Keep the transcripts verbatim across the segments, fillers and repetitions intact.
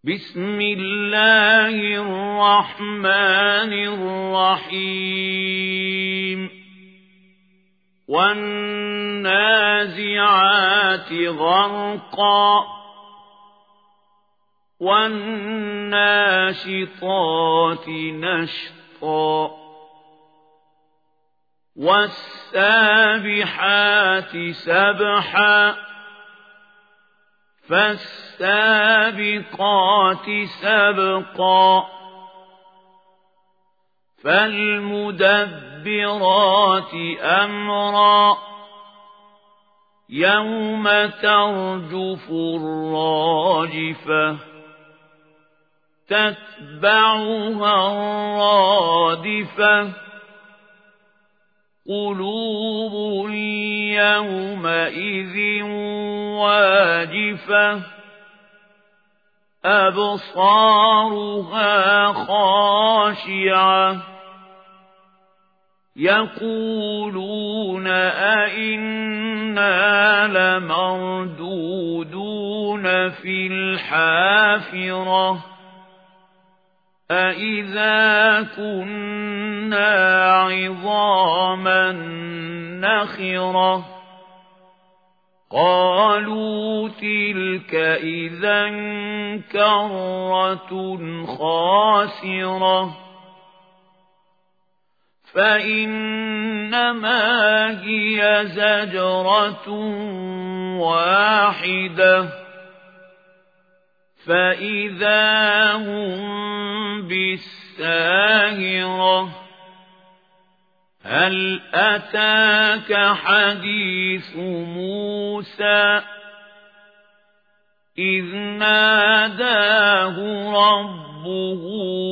بسم الله الرحمن الرحيم والنازعات غرقا والناشطات نشطا والسابحات سبحا فالسابقات سبقا فالمدبرات أمرا يوم ترجف الراجفة تتبعها الرادفة قلوب يومئذ واجفة أبصارها خاشعة يقولون أئنا لمردودون في الحافرة أئذا كنا عظاما نخرة قالوا تلك إذا كرة خاسرة فإنما هي زجرة واحدة فإذا هم بالساهرة هل أتاك حديث موسى إذ ناداه ربه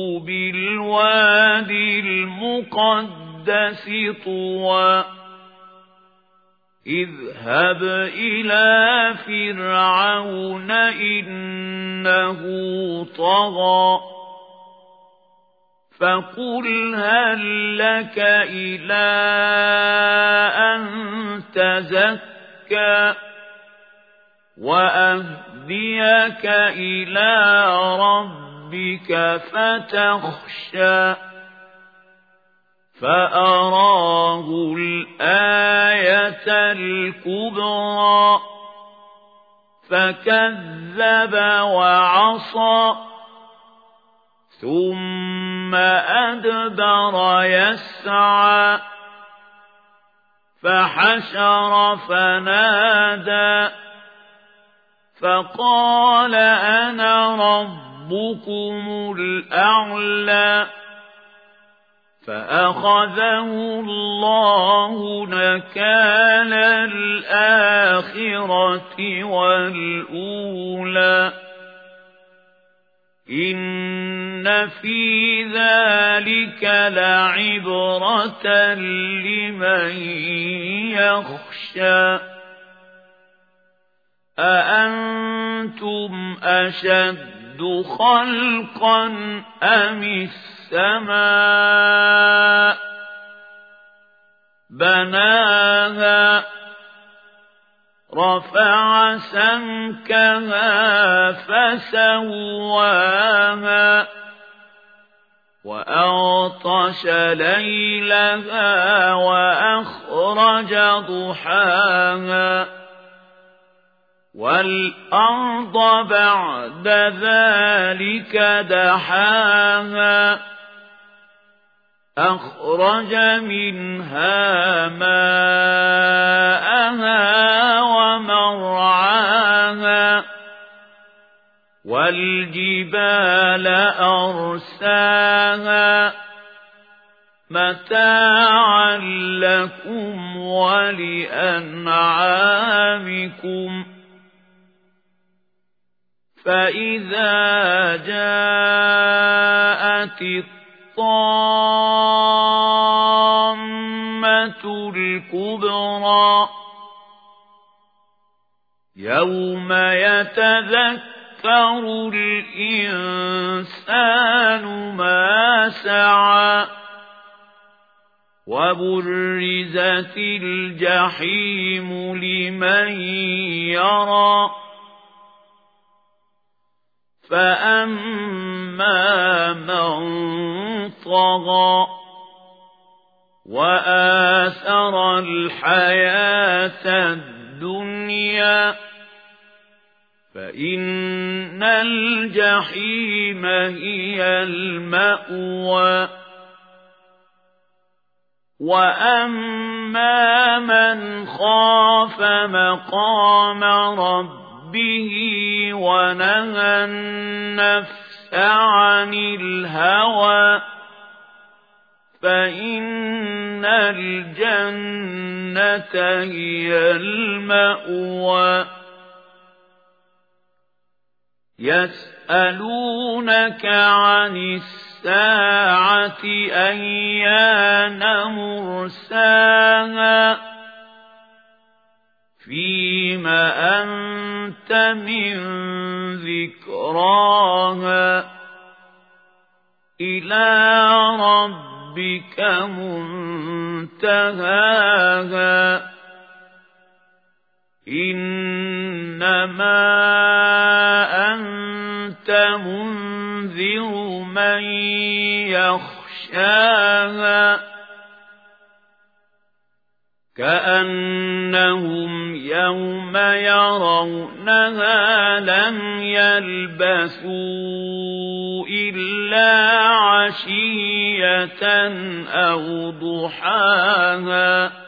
بالوادي المقدس طوى اذهب إلى فرعون إنه طغى فقل هل لك إلى أن تزكى وأهديك إلى ربك فتخشى فأراه الآية الكبرى فكذب وعصى ثم أدبر يسعى فحشر فنادى فقال أنا ربكم الأعلى فأخذه الله نكال الآخرة والأولى إن في ذلك لعبرة لمن يخشى أأنتم أشد خلقا أم السماء بناها رفع سمكها فسواها وأغطش ليلها وأخرج ضحاها والأرض بعد ذلك دحاها أخرج منها ماءها ومرعاها والجبال أرساها متاعا لكم ولأنعامكم فإذا جاءت الطامة الكبرى يوم يتذكر الإنسان ما سعى وبرزت الجحيم لمن يرى فأما من طغى وآثر الحياة الدنيا فإن الجحيم هي المأوى وأما من خاف مقام ربه ونهى النفس عن الهوى فإن الجنة هي المأوى يسألونك عن الساعة أيان مرساها فيم أنت من ذكراها إلى ربك منتهاها إنما أنت منذر من يخشاها كأنهم يوم يرونها لم يلبثوا إلا عشية أو ضحاها